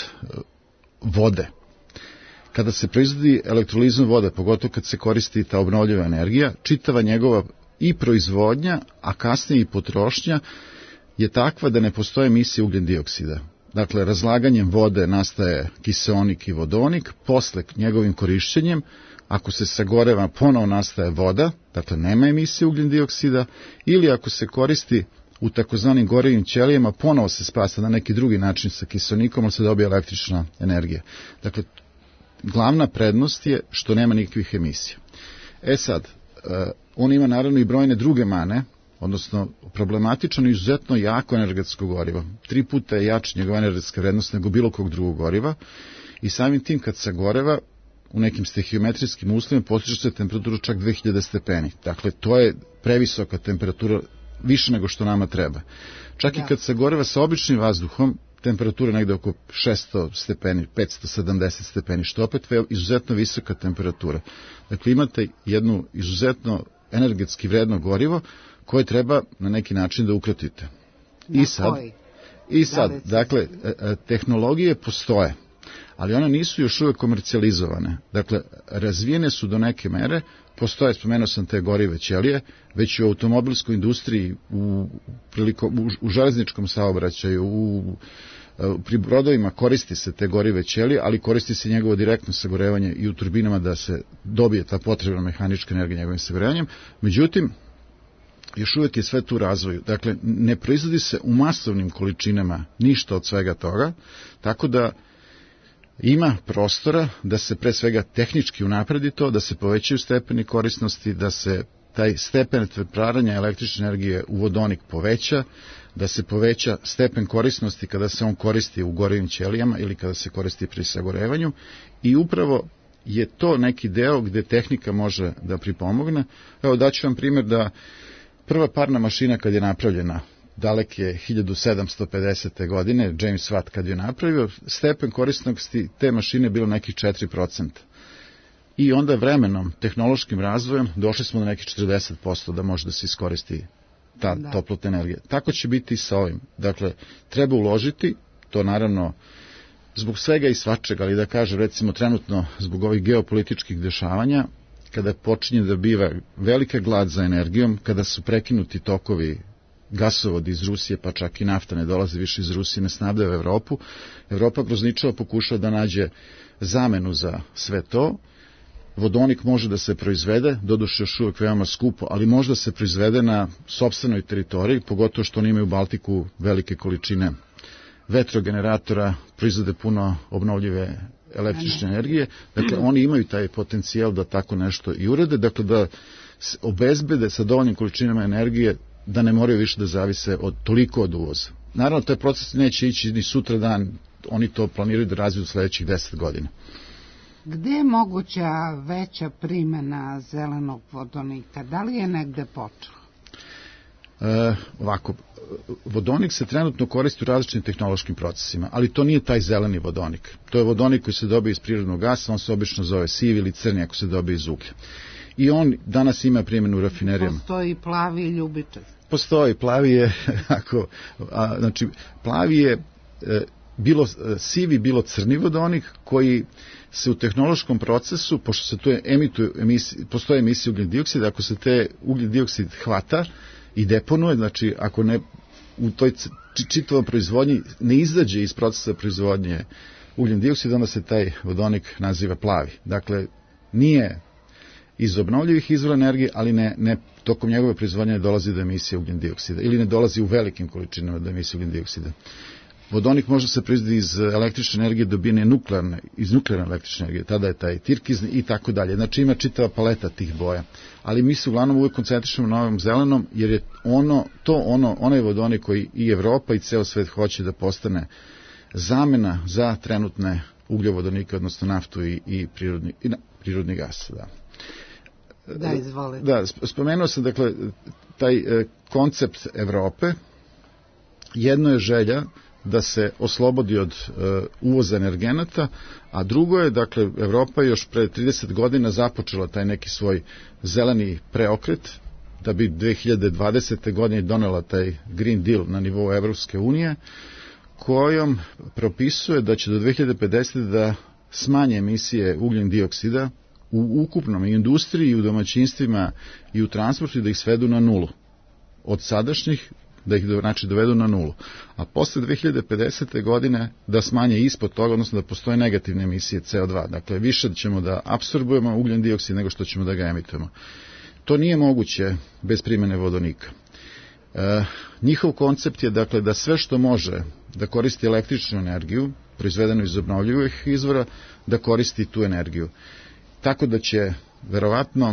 vode. Kada se proizvodi elektrolizom vode, pogotovo kad se koristi ta obnovljiva energija, čitava njegova i proizvodnja, a kasnije i potrošnja je takva da ne postoje emisije ugljen dioksida. Dakle, razlaganjem vode nastaje kiseonik i vodonik, posle njegovim korišćenjem, ako se sagoreva, ponovo nastaje voda, dakle nema emisije ugljen dioksida, ili ako se koristi u takozvanim gorivim ćelijama, ponovo se spasa na neki drugi način sa kiseonikom, ali se dobije električna energija. Dakle, glavna prednost je što nema nikakvih emisija. E sad, on ima naravno i brojne druge mane, odnosno problematično i izuzetno jako energetsko gorivo. Tri puta je jače njegova energetska vrednost nego bilo kog drugog goriva i samim tim kad sagoreva u nekim stehiometrijskim uslovima postiže se temperaturu čak dve hiljade stepeni. Dakle, to je previsoka temperatura, više nego što nama treba. Čak da. I kad sagoreva sa običnim vazduhom, temperatura negde oko šesto stepeni, petsto sedamdeset stepeni, što opet je izuzetno visoka temperatura. Dakle, imate jednu izuzetno energetski vredno gorivo koje treba na neki način da ukratite. Na I sad, koji? I sad, dakle, tehnologije postoje, ali one nisu još uvek komercijalizovane. Dakle, razvijene su do neke mere, postoje, spomenuo sam te gorive ćelije, već u automobilskoj industriji, u, priliko, u, u železničkom saobraćaju, u, pri brodovima koristi se te gorive ćelije, ali koristi se njegovo direktno sagorevanje i u turbinama da se dobije ta potrebna mehanička energija njegovim sagorevanjem. Međutim, još uvek je sve tu razvoju. Dakle, ne proizvodi se u masovnim količinama ništa od svega toga, tako da ima prostora da se pre svega tehnički unapredi to, da se povećaju stepeni korisnosti, da se taj stepen pretvaranja električne energije u vodonik poveća, da se poveća stepen korisnosti kada se on koristi u gorivim ćelijama ili kada se koristi pri sagorevanju i upravo je to neki deo gde tehnika može da pripomogne. Evo daću vam primjer da prva parna mašina kad je napravljena daleke hiljadu sedamsto pedesete. godine, James Watt kad je napravio, stepen korisnosti te mašine je bilo nekih četiri procenta. I onda vremenom, tehnološkim razvojem, došli smo do nekih četrdeset posto da može da se iskoristi ta da. toplotna energija. Tako će biti i sa ovim. Dakle, treba uložiti, to naravno zbog svega i svačega, ali da kažem, recimo trenutno zbog ovih geopolitičkih dešavanja, kada počinje da biva velika glad za energijom, kada su prekinuti tokovi gasovodi iz Rusije, pa čak i nafta ne dolazi više iz Rusije, ne snabdeva Evropu. Evropa kroz ničeva pokušava da nađe zamenu za sve to. Vodonik može da se proizvede, doduše još uvek veoma skupo, ali može da se proizvede na sopstvenoj teritoriji, pogotovo što oni imaju u Baltiku velike količine vetrogeneratora, proizvode puno obnovljive električne energije. Dakle, oni imaju taj potencijal da tako nešto i urede, dakle da obezbede sa dovoljnim količinama energije da ne moraju više da zavise od, toliko od uvoza. naravno, taj proces neće ići ni sutra dan, oni to planiraju da razviju sledećih deset godina. Gde je moguća veća primjena zelenog vodonika? Da li je negde počelo? E, ovako, vodonik se trenutno koristi u različitim tehnološkim procesima, ali to nije taj zeleni vodonik. To je vodonik koji se dobije iz prirodnog gasa, on se obično zove sivi ili crni ako se dobije iz uglja. I on danas ima primjenu u rafinerijama. Postoji plavi i ljubičast. Postoji, plavi je, ako, a, znači, plavi je e, bilo sivi, bilo crni vodonik koji se u tehnološkom procesu, pošto se tu emituju, emisije, postoje emisije ugljen dioksida, ako se te ugljen dioksid hvata i deponuje, znači ako ne u toj čitavom proizvodnji ne izađe iz procesa proizvodnje ugljen dioksida, onda se taj vodonik naziva plavi. Dakle, nije iz obnovljivih izvora energije, ali ne, ne tokom njegove proizvodnje ne dolazi do emisije ugljen dioksida ili ne dolazi u velikim količinama do emisije ugljen dioksida. Vodonik može se proizvodi iz električne energije dobijene nuklearne, iz nuklearne električne energije, tada je taj tirkizni i tako dalje. Znači ima čitava paleta tih boja. Ali mi se uglavnom uvijek koncentrišemo na ovom zelenom, jer je ono, to ono, onaj vodonik koji i Evropa i ceo svet hoće da postane zamena za trenutne ugljovodonike, odnosno naftu i, i, prirodni, i prirodni gas. Da. Da, izvolite. Da, spomenuo sam, dakle, taj e, koncept Evrope. Jedno je želja da se oslobodi od e, uvoza energenata, a drugo je, dakle, Evropa još pre trideset godina započela taj neki svoj zeleni preokret, da bi dve hiljade dvadesete godine donela taj Green Deal na nivou Evropske unije, kojom propisuje da će do dve hiljade pedesete da smanje emisije ugljen dioksida u ukupnom industriji i u domaćinstvima i u transportu i da ih svedu na nulu. Od sadašnjih da ih znači dovedu na nulu. A posle dve hiljade pedesete godine da smanje ispod toga, odnosno da postoje negativne emisije C O dva. Dakle, više ćemo da apsorbujemo ugljen dioksid nego što ćemo da ga emitujemo. To nije moguće bez primjene vodonika. E, njihov koncept je, dakle, da sve što može da koristi električnu energiju, proizvedenu iz obnovljivih izvora, da koristi tu energiju. Tako da će, verovatno,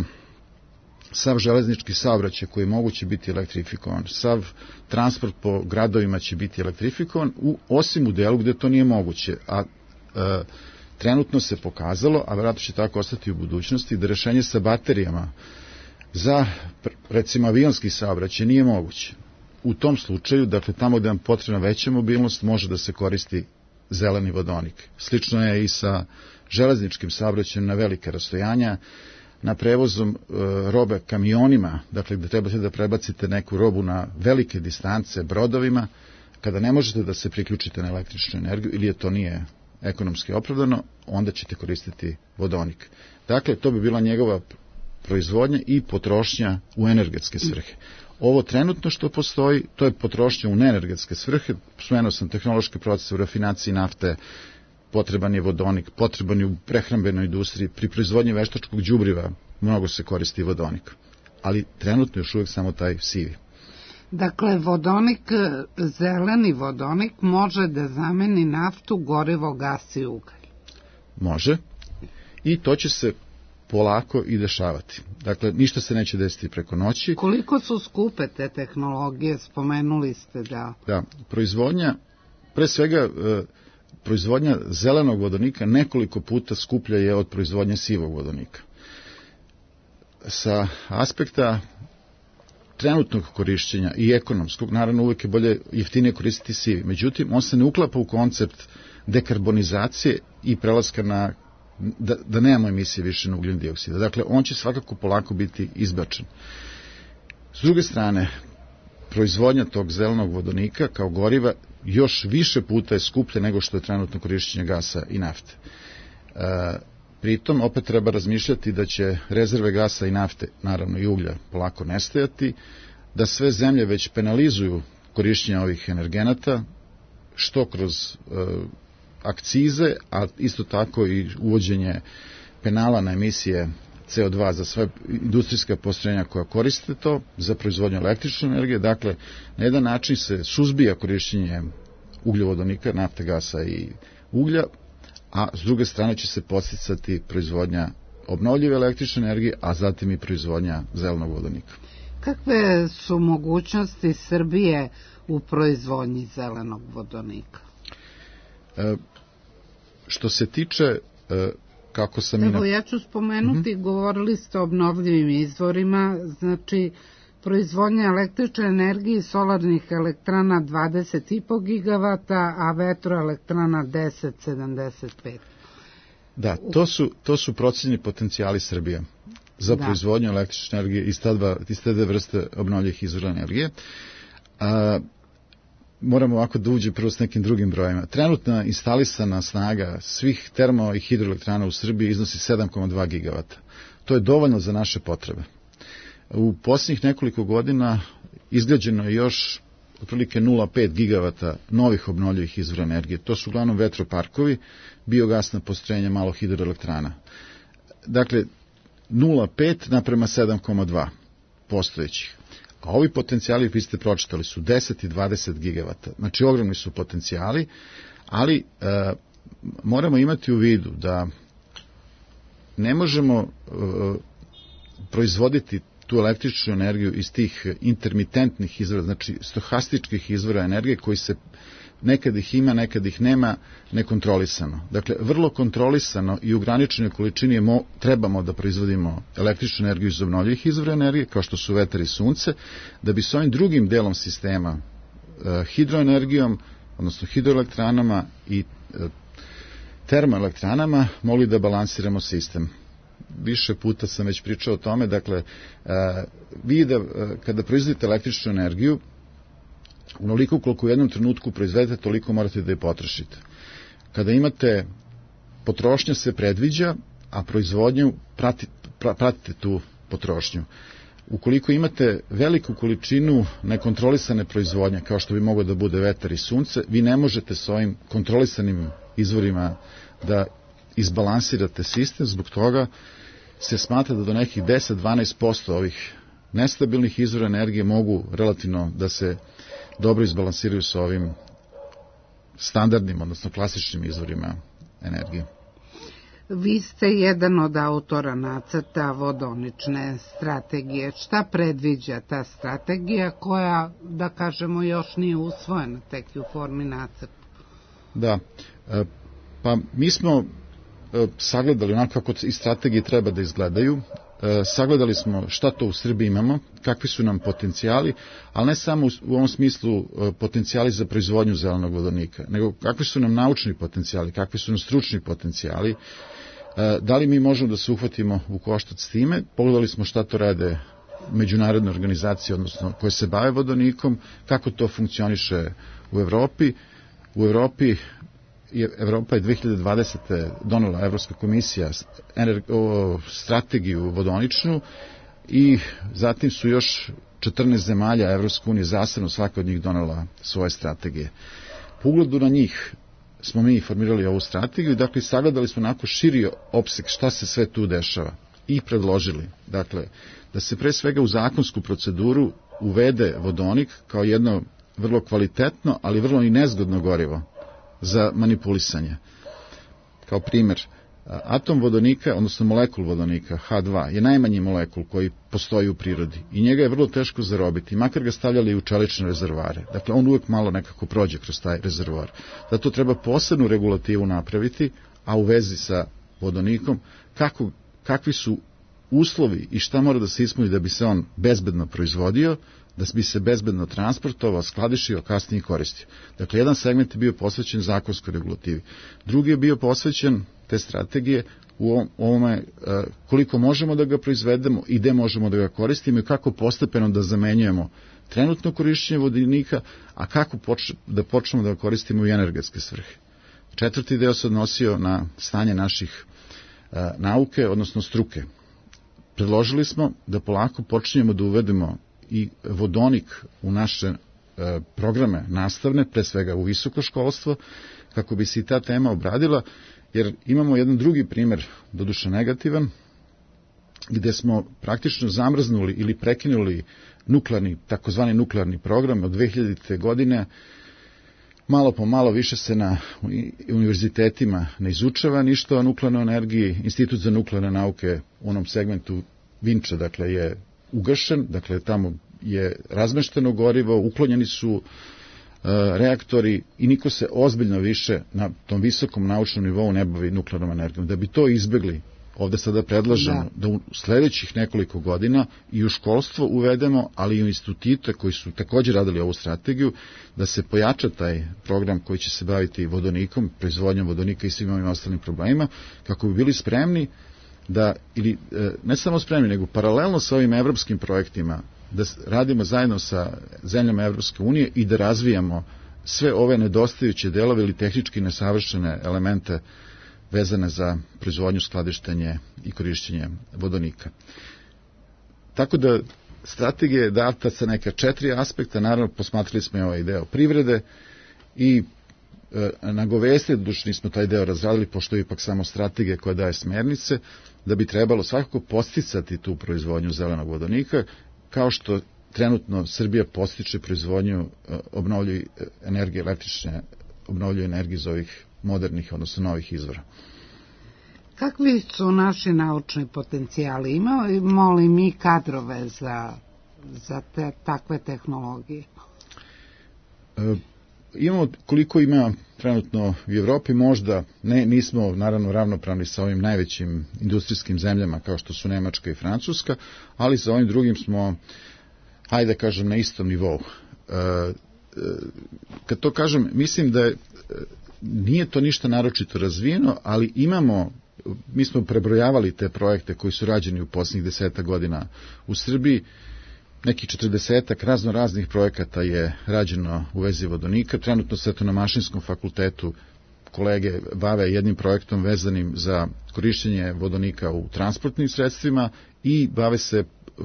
sav železnički saobraćaj koji je moguće biti elektrifikovan, sav transport po gradovima će biti elektrifikovan, u, osim u delu gde to nije moguće. A e, trenutno se pokazalo, a verovatno će tako ostati u budućnosti, da rešenje sa baterijama za, recimo, avionski saobraćaj nije moguće. U tom slučaju, dakle, tamo gde nam potrebna veća mobilnost, može da se koristi zeleni vodonik. Slično je i sa železničkim saobraćajem na velike rastojanja, na prevozom e, robe kamionima, dakle gde trebate da prebacite neku robu na velike distance brodovima, kada ne možete da se priključite na električnu energiju ili je to nije ekonomski opravdano, onda ćete koristiti vodonik. Dakle, to bi bila njegova proizvodnja i potrošnja u energetske svrhe. Ovo trenutno što postoji, to je potrošnja u neenergetske svrhe. Spomenuo sam tehnološke procese u rafinaciji nafte, potreban je vodonik, potreban je u prehrambenoj industriji, pri proizvodnji veštačkog đubriva mnogo se koristi vodonik. Ali trenutno još uvijek samo taj sivi. Dakle, vodonik, zeleni vodonik može da zameni naftu, gorivo, gas i ugalj. Može. I to će se polako i dešavati. Dakle, ništa se neće desiti preko noći. Koliko su skupe te tehnologije? Spomenuli ste da... Da, proizvodnja, pre svega, proizvodnja zelenog vodonika nekoliko puta skuplja je od proizvodnje sivog vodonika. Sa aspekta trenutnog korišćenja i ekonomskog, naravno uvijek je bolje jeftinije koristiti sivi. Međutim, on se ne uklapa u koncept dekarbonizacije i prelaska na Da, da nemamo emisije više na ugljen dioksida. Dakle, on će svakako polako biti izbačen. S druge strane, proizvodnja tog zelenog vodonika kao goriva još više puta je skuplja nego što je trenutno korišćenje gasa i nafte. E, pritom, opet treba razmišljati da će rezerve gasa i nafte, naravno i uglja, polako nestajati, da sve zemlje već penalizuju korišćenje ovih energenata, što kroz e, akcize, a isto tako i uvođenje penala na emisije C O dva za sve industrijska postrojenja koja koriste to za proizvodnju električne energije. Dakle, na jedan način se suzbija korišćenje ugljovodonika, nafte, gasa i uglja, a s druge strane će se podsticati proizvodnja obnovljive električne energije, a zatim i proizvodnja zelenog vodonika. Kakve su mogućnosti Srbije u proizvodnji zelenog vodonika? E, što se tiče, e, kako sam... Evo, ja ću spomenuti, mm-hmm. govorili ste o obnovljivim izvorima, znači proizvodnja električne energije solarnih elektrana dvadeset i po gigavata, a vetroelektrana deset zarez sedamdeset pet. Da, to su, to su procenjeni potencijali Srbije za da. proizvodnju električne energije iz te dva, iz te dve vrste obnovljivih izvora energije. A, moramo ovako da uđe prvo s nekim drugim brojima. Trenutna instalisana snaga svih termo- i hidroelektrana u Srbiji iznosi sedam zarez dva gigavata. To je dovoljno za naše potrebe. U posljednjih nekoliko godina izgrađeno je još otprilike nula zarez pet gigavata novih obnovljivih izvora energije. To su uglavnom vetroparkovi, biogasna postrojenja, malo hidroelektrana. Dakle, nula zarez pet naprema sedam zarez dva postojećih. A ovi potencijali, vi ste pročitali, su deset i dvadeset gigavata. Znači, ogromni su potencijali, ali e, moramo imati u vidu da ne možemo e, proizvoditi tu električnu energiju iz tih intermitentnih izvora, znači stohastičkih izvora energije koji se nekad ih ima, nekad ih nema, nekontrolisano. Dakle, vrlo kontrolisano i u ograničenoj količini mo, trebamo da proizvodimo električnu energiju iz obnovljivih izvora energije, kao što su vetar i sunce, da bi s ovim drugim delom sistema, e, hidroenergijom, odnosno hidroelektranama i e, termoelektranama, mogli da balansiramo sistem. Više puta sam već pričao o tome, dakle, e, vi da, e, kada proizvodite električnu energiju, onoliko koliko u jednom trenutku proizvedete, toliko morate da je potrošite. Kada imate, potrošnja se predviđa, a proizvodnju prati, pra, pratite tu potrošnju. Ukoliko imate veliku količinu nekontrolisane proizvodnje, kao što bi moglo da bude vetar i sunce, vi ne možete s ovim kontrolisanim izvorima da izbalansirate sistem, zbog toga se smatra da do nekih deset do dvanaest posto ovih nestabilnih izvora energije mogu relativno da se dobro izbalansiraju sa ovim standardnim, odnosno klasičnim izvorima energije. Vi ste jedan od autora nacrta vodonične strategije. Šta predviđa ta strategija koja, da kažemo, još nije usvojena, tek u formi nacrta? Da, pa mi smo sagledali onako kako i strategije treba da izgledaju. Sagledali smo šta to u Srbiji imamo, kakvi su nam potencijali, ali ne samo u ovom smislu potencijali za proizvodnju zelenog vodonika, nego kakvi su nam naučni potencijali, kakvi su nam stručni potencijali, da li mi možemo da se uhvatimo u koštac s time. Pogledali smo šta to rade međunarodne organizacije, odnosno koje se bave vodonikom, kako to funkcioniše u Evropi. U Evropi Evropa je dve hiljade dvadesete donela Evropska komisija strategiju vodoničnu i zatim su još četrnaest zemalja Evropske unije zasebno svaka od njih donela svoje strategije. Po ugledu na njih smo mi formirali ovu strategiju i dakle sagledali smo onako širi opseg šta se sve tu dešava i predložili. Dakle, da se pre svega u zakonsku proceduru uvede vodonik kao jedno vrlo kvalitetno, ali vrlo i nezgodno gorivo za manipulisanje. Kao primjer, atom vodonika, odnosno molekul vodonika, ha dva, je najmanji molekul koji postoji u prirodi i njega je vrlo teško zarobiti, makar ga stavljali u čelične rezervoare. Dakle, on uvek malo nekako prođe kroz taj rezervoar. Zato treba posebnu regulativu napraviti, a u vezi sa vodonikom, kako, kakvi su uslovi i šta mora da se ispuni da bi se on bezbedno proizvodio, da bi se bezbedno transportovao, skladišio, kasnije koristio. Dakle, jedan segment je bio posvećen zakonskoj regulativi. Drugi je bio posvećen te strategije u ovome koliko možemo da ga proizvedemo i gde možemo da ga koristimo i kako postepeno da zamenjujemo trenutno korišćenje vodonika, a kako poč, da počnemo da ga koristimo u energetske svrhe. Četvrti deo se odnosio na stanje naših a, nauke, odnosno struke. Predložili smo da polako počinjemo da uvedemo i vodonik u naše e, programe nastavne, pre svega u visoko školstvo, kako bi se i ta tema obradila, jer imamo jedan drugi primer, doduše negativan, gde smo praktično zamrznuli ili prekinuli nuklearni, takozvani nuklearni program od dve hiljadite godine. Malo po malo više se na univerzitetima ne izučava ništa o nuklearnoj energiji. Institut za nuklearne nauke u onom segmentu Vinča, dakle, je ugašen, dakle tamo je razmešteno gorivo, uklonjeni su reaktori i niko se ozbiljno više na tom visokom naučnom nivou ne bavi nuklearnom energijom. Da bi to izbegli, ovde sada predlažemo da, da u sledećih nekoliko godina i u školstvo uvedemo, ali i u institute koji su također radili ovu strategiju, da se pojača taj program koji će se baviti vodonikom, proizvodnjom vodonika i svim ovim ostalim problemima, kako bi bili spremni da, ili ne samo spremni, nego paralelno sa ovim evropskim projektima, da radimo zajedno sa zemljama Evropske unije i da razvijamo sve ove nedostajuće delove ili tehnički nesavršene elemente vezane za proizvodnju, skladištenje i korišćenje vodonika. Tako da strategija je data sa neka četiri aspekta, naravno posmatrali smo i ovaj deo privrede i e, nagovestili, duše nismo taj deo razradili, pošto je ipak samo strategija koja daje smernice, da bi trebalo svakako posticati tu proizvodnju zelenog vodonika, kao što trenutno Srbija postiče proizvodnju obnovljive energije, električne obnovljive energije iz ovih modernih, odnosno novih izvora. Kakvi su naši naučni potencijali? Imamo li mi kadrove za, za te, takve tehnologije? E, imamo koliko ima trenutno u Evropi, možda ne, nismo naravno ravnopravni sa ovim najvećim industrijskim zemljama kao što su Nemačka i Francuska, ali sa ovim drugim smo, hajde da kažem, na istom nivou. E, e, kad to kažem, mislim da je, nije to ništa naročito razvijeno, ali imamo, mi smo prebrojavali te projekte koji su rađeni u posljednjih deseta godina u Srbiji, nekih četrdesetak razno raznih projekata je rađeno u vezi vodonika. Trenutno se to na Mašinskom fakultetu kolege bave jednim projektom vezanim za korišćenje vodonika u transportnim sredstvima i bave se e,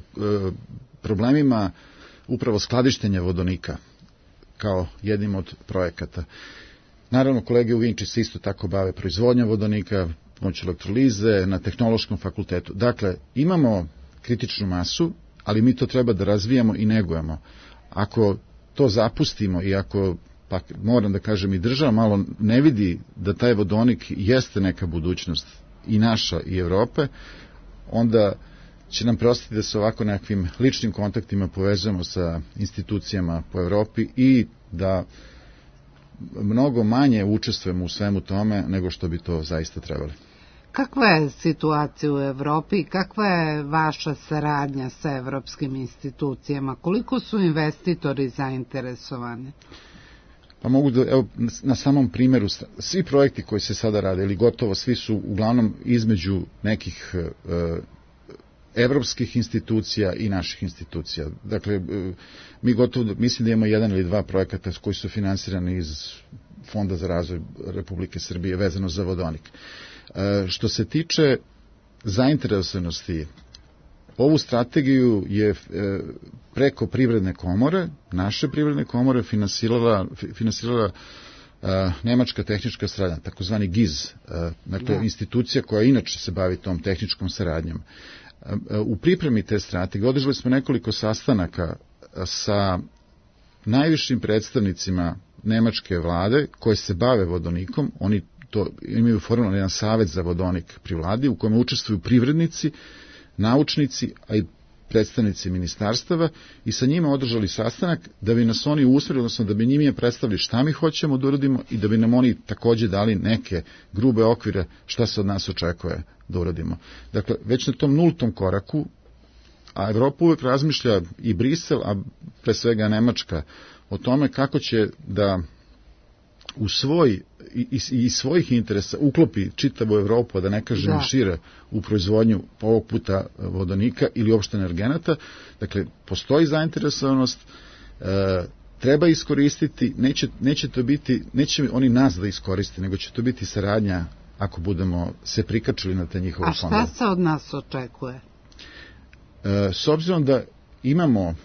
problemima upravo skladištenja vodonika kao jednim od projekata. Naravno, kolege u Vinči se isto tako bave proizvodnjom vodonika, pomoću elektrolize, na Tehnološkom fakultetu. Dakle, imamo kritičnu masu, ali mi to treba da razvijamo i negujemo. Ako to zapustimo i ako, pa moram da kažem, i država malo ne vidi da taj vodonik jeste neka budućnost i naša i Evrope, onda će nam preostati da se ovako nekakvim ličnim kontaktima povezujemo sa institucijama po Evropi i da mnogo manje učestvujemo u svemu tome nego što bi to zaista trebali. Kakva je situacija u Evropi i kakva je vaša saradnja sa evropskim institucijama? Koliko su investitori zainteresovani? Pa mogu da, evo, na samom primjeru, svi projekti koji se sada rade, ili gotovo svi, su uglavnom između nekih e, evropskih institucija i naših institucija. Dakle, e, mi gotovo, mislim da imamo jedan ili dva projekata koji su finansirani iz Fonda za razvoj Republike Srbije vezano za vodonik. E, što se tiče zainteresovanosti, ovu strategiju je e, preko privredne komore, naše privredne komore, finansirala, finansirala e, Nemačka tehnička saradnja, takozvani giz, e, dakle da. Institucija koja inače se bavi tom tehničkom saradnjom. E, u pripremi te strategije održali smo nekoliko sastanaka sa najvišim predstavnicima nemačke vlade koje se bave vodonikom. Oni to imaju formalno jedan savet za vodonik pri vladi u kojem učestvuju privrednici, naučnici, a i predstavnici ministarstava, i sa njima održali sastanak da bi nas oni usmerili, odnosno da bi njima predstavili šta mi hoćemo da uradimo i da bi nam oni takođe dali neke grube okvire šta se od nas očekuje da uradimo. Dakle, već na tom nultom koraku, a Evropa uvek razmišlja, i Brisel, a pre svega Nemačka, o tome kako će da u svoj i, i svojih interesa uklopi čitavu Evropu, da ne kažem da. šire, u proizvodnju ovog puta vodonika ili uopšte energenata. Dakle, postoji zainteresovanost, e, treba iskoristiti, neće, neće to biti, neće oni nas da iskoriste, nego će to biti saradnja ako budemo se prikačili na te njihove fondove. A šta se od nas očekuje? E, s obzirom da imamo e,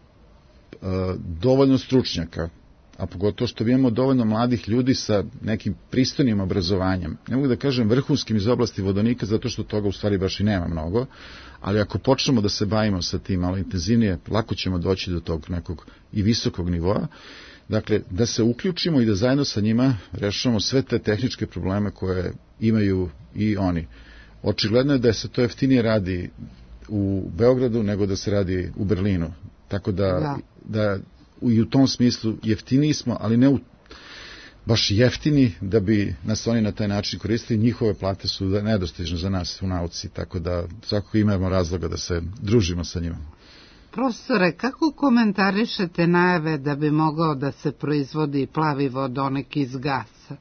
dovoljno stručnjaka, a pogotovo što imamo dovoljno mladih ljudi sa nekim pristojnim obrazovanjem. Ne mogu da kažem vrhunskim iz oblasti vodonika, zato što toga u stvari baš i nema mnogo, ali ako počnemo da se bavimo sa tim malo intenzivnije, lako ćemo doći do tog nekog i visokog nivoa. Dakle, da se uključimo i da zajedno sa njima rešavamo sve te tehničke probleme koje imaju i oni. Očigledno je da se to jeftinije radi u Beogradu nego da se radi u Berlinu. Tako da, da. da i u tom smislu jeftiniji smo, ali ne u baš jeftini da bi nas oni na taj način koristili. Njihove plate su nedostižne za nas u nauci, tako da svakako imamo razloga da se družimo sa njima. Profesore, kako komentarišete najave da bi mogao da se proizvodi plavi vodonik iz gasa?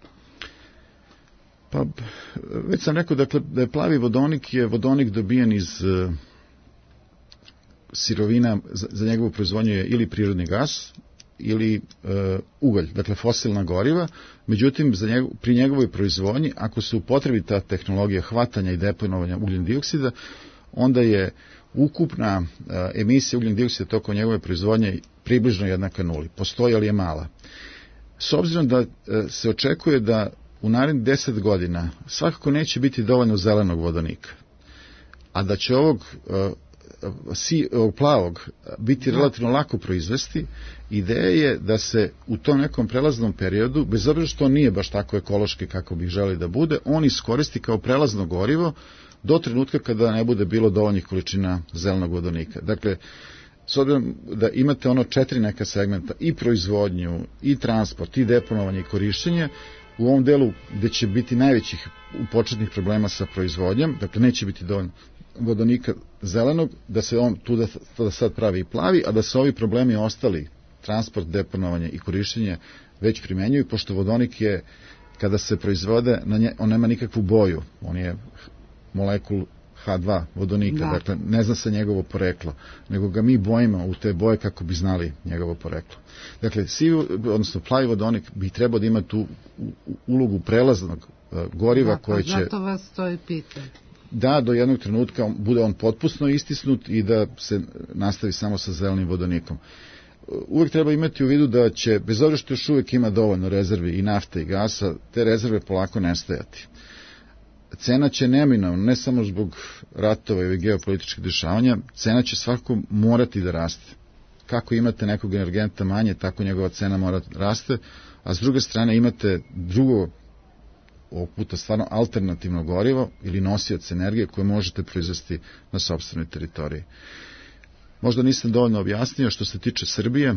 Pa, već sam rekao, dakle, da je plavi vodonik je vodonik dobijen iz uh, sirovina, za, za njegovu proizvodnju je ili prirodni gas, ili uh, ugalj, dakle fosilna goriva. Međutim, za njegov, pri njegovoj proizvodnji, ako se upotrebi ta tehnologija hvatanja i deponovanja ugljen dioksida, onda je ukupna uh, emisija ugljen dioksida tokom njegove proizvodnje približno jednaka nuli. Postoji, ali je mala. S obzirom da uh, se očekuje da u narednih deset godina svakako neće biti dovoljno zelenog vodonika, a da će ovog, uh, si, ovog plavog biti relativno lako proizvesti, ideja je da se u tom nekom prelaznom periodu, bez obzira što nije baš tako ekološki kako bi želi da bude, on iskoristi kao prelazno gorivo do trenutka kada ne bude bilo dovoljnih količina zelenog vodonika. Dakle, s obzirom da imate ono četiri neka segmenta, i proizvodnju, i transport, i deponovanje, i korišćenje, u ovom delu gde će biti najvećih početnih problema sa proizvodnjom, dakle neće biti dovoljno vodonika zelenog, da se on tu da, da sad pravi i plavi, a da se ovi problemi ostali, transport, deponovanje i korišćenje, već primenjuju, pošto vodonik je, kada se proizvode, na nje, on nema nikakvu boju, on je molekul ha dva vodonika, da. Dakle ne zna se njegovo poreklo, nego ga mi bojimo u te boje kako bi znali njegovo poreklo. Dakle, sivi, odnosno plavi vodonik bi trebao da ima tu ulogu prelaznog uh, goriva, da, koje će... Zato vas to i pitam. Da, do jednog trenutka on, bude on potpuno istisnut i da se nastavi samo sa zelenim vodonikom. Uvijek treba imati u vidu da će, bez obzira što još uvijek ima dovoljno rezervi i nafte i gasa, te rezerve polako nestajati. Cena će neminovno, ne samo zbog ratova ili geopolitičkih dešavanja, cena će svakako morati da raste. Kako imate nekog energenta manje, tako njegova cena mora da raste, a s druge strane imate drugo, ovog puta stvarno alternativno gorivo ili nosioc energije koje možete proizvesti na sopstvenoj teritoriji. Možda nisam dovoljno objasnio što se tiče Srbije,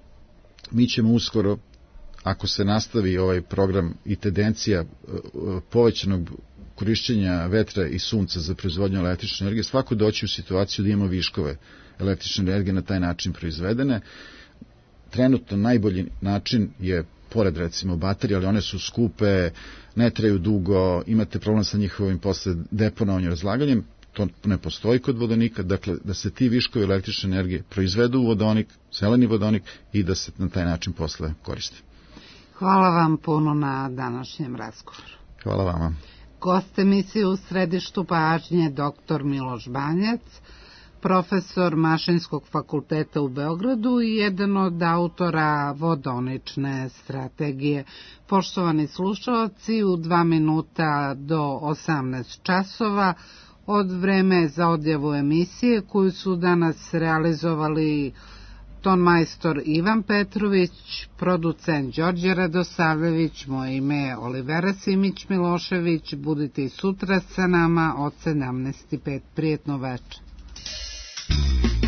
mi ćemo uskoro, ako se nastavi ovaj program i tendencija povećanog korišćenja vetra i sunca za proizvodnju električne energije, svako doći u situaciju da imamo viškove električne energije na taj način proizvedene. Trenutno najbolji način je, pored recimo baterije, ali one su skupe, ne traju dugo, imate problem sa njihovim posle deponovanjem, razlaganjem, to ne postoji kod vodonika, dakle da se ti viškovi električne energije proizvedu u vodonik, zeleni vodonik, i da se na taj način posle koriste. Hvala vam puno na današnjem razgovoru. Hvala vama. Gost emisije U središtu pažnje doktor Miloš Banjac, profesor Mašinskog fakulteta u Beogradu i jedan od autora vodonične strategije. Poštovani slušalci, u dva minuta do osamnaest časova od vreme za odjavu emisije koju su danas realizovali tonmajstor Ivan Petrović, producent Đorđe Radosavljević, moje ime je Olivera Simić-Milošević. Budite i sutra sa nama od sedamnaest i pet. Prijetno večer.